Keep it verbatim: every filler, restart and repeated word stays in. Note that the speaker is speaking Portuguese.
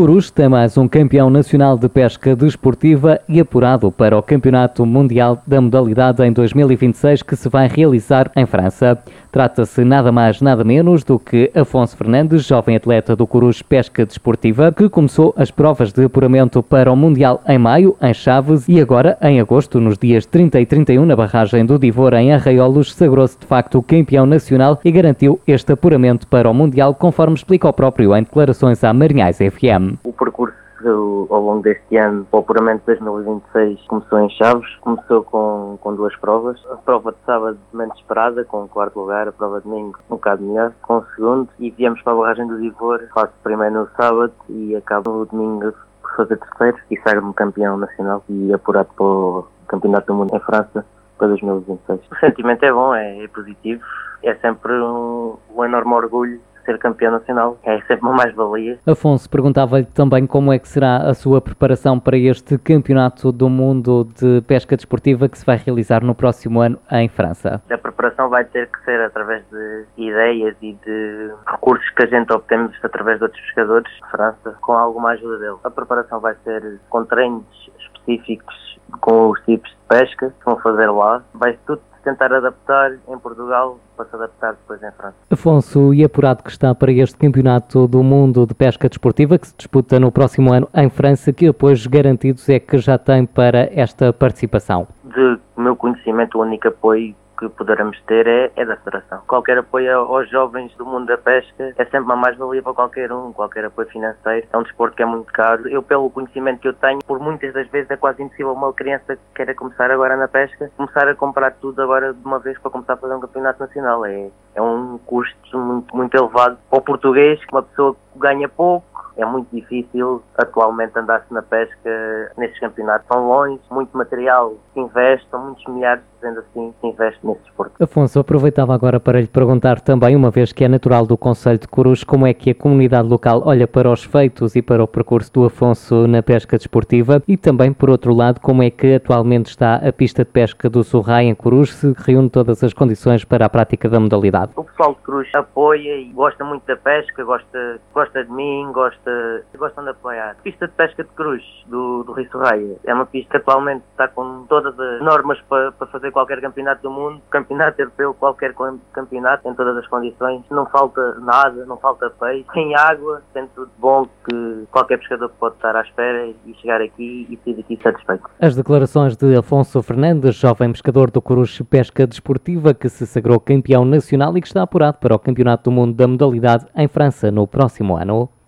Coruche tem mais um campeão nacional de pesca desportiva e apurado para o Campeonato Mundial da modalidade em dois mil e vinte e seis que se vai realizar em França. Trata-se nada mais nada menos do que Afonso Fernandes, jovem atleta do Coruche Pesca Desportiva, que começou as provas de apuramento para o Mundial em maio, em Chaves, e agora, em agosto, nos dias trinta e trinta e um, na barragem do Divor, em Arraiolos, sagrou-se de facto campeão nacional e garantiu este apuramento para o Mundial, conforme explica o próprio em declarações à Marinhais F M. O percurso ao longo deste ano, o apuramento de dois mil e vinte e seis, começou em Chaves, começou com, com duas provas. A prova de sábado menos esperada, com o quarto lugar, a prova de domingo um bocado melhor, com o segundo, e viemos para a barragem do Divor, faço primeiro no sábado e acabo no domingo por fazer terceiro e saio-me campeão nacional e apurado para o Campeonato do Mundo em França para dois mil e vinte e seis. O sentimento é bom, é, é positivo, é sempre um, um enorme orgulho ser campeão nacional, é sempre uma mais-valia. Afonso perguntava-lhe também como é que será a sua preparação para este Campeonato do Mundo de Pesca Desportiva que se vai realizar no próximo ano em França. A preparação vai ter que ser através de ideias e de recursos que a gente obtemos através de outros pescadores de França, com alguma ajuda deles. A preparação vai ser com treinos específicos com os tipos de pesca que vão fazer lá. Vai tudo tentar adaptar em Portugal para se adaptar depois em França. Afonso, e apurado que está para este Campeonato do Mundo de Pesca Desportiva que se disputa no próximo ano em França, que apoios garantidos é que já tem para esta participação? De meu conhecimento, o único apoio que poderemos ter é, é da Federação. Qualquer apoio aos jovens do mundo da pesca é sempre uma mais-valia para qualquer um, qualquer apoio financeiro. É um desporto que é muito caro. Eu, pelo conhecimento que eu tenho, por muitas das vezes é quase impossível uma criança que queira começar agora na pesca, começar a comprar tudo agora de uma vez para começar a fazer um campeonato nacional. É, é um custo muito, muito elevado para o português, que uma pessoa ganha pouco. É muito difícil atualmente andar-se na pesca nesses campeonatos. São longe, muito material se investe, são muitos milhares, dizendo assim, se investe nesse desporto. Afonso, aproveitava agora para lhe perguntar também, uma vez que é natural do concelho de Coruche, como é que a comunidade local olha para os feitos e para o percurso do Afonso na pesca desportiva e também, por outro lado, como é que atualmente está a pista de pesca do Surrai em Coruche, se reúne todas as condições para a prática da modalidade? O pessoal de Coruche apoia e gosta muito da pesca, gosta, gosta de mim, gosta gostam de apoiar. A pista de pesca de Cruz do, do Rio Sorraia é uma pista que atualmente está com todas as normas para, para fazer qualquer campeonato do mundo, campeonato europeu, qualquer campeonato, em todas as condições. Não falta nada, não falta peixe, tem água, tem tudo bom que qualquer pescador pode estar à espera e chegar aqui e sair daqui satisfeito. As declarações de Afonso Fernandes, jovem pescador do Coruche Pesca Desportiva, que se sagrou campeão nacional e que está apurado para o Campeonato do Mundo da modalidade em França no próximo ano.